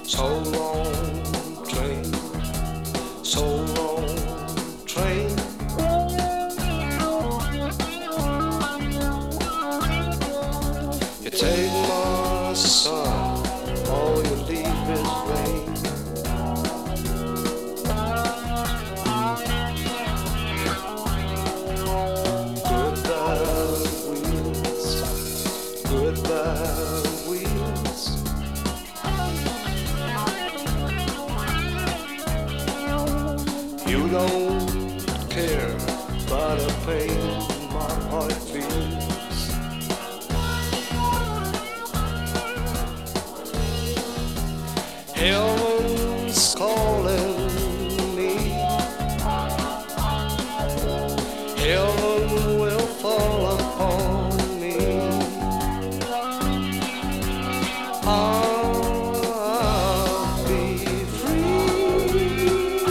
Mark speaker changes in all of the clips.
Speaker 1: So long, train, so long, train. You take my son, all you leave is rain. Goodbye wheels, goodbye wheels. You don't care about the pain my heart feels. Heaven's calling me. Heaven will fall upon me. I'll be free.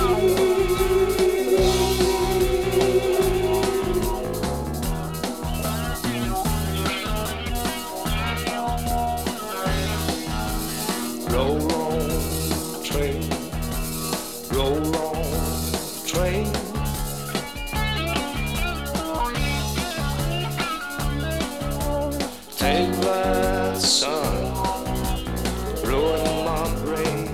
Speaker 1: Roll on, train, roll on, train. Take that sun, ruin my brain.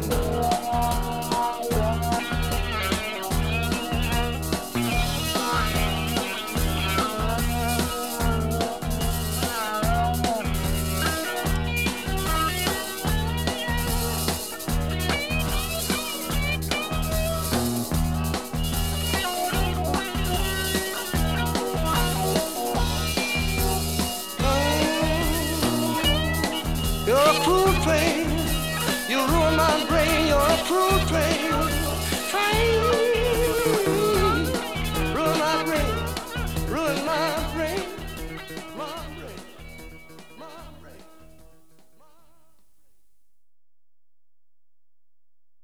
Speaker 1: You're a cruel train, you ruin my brain. You're a cruel train.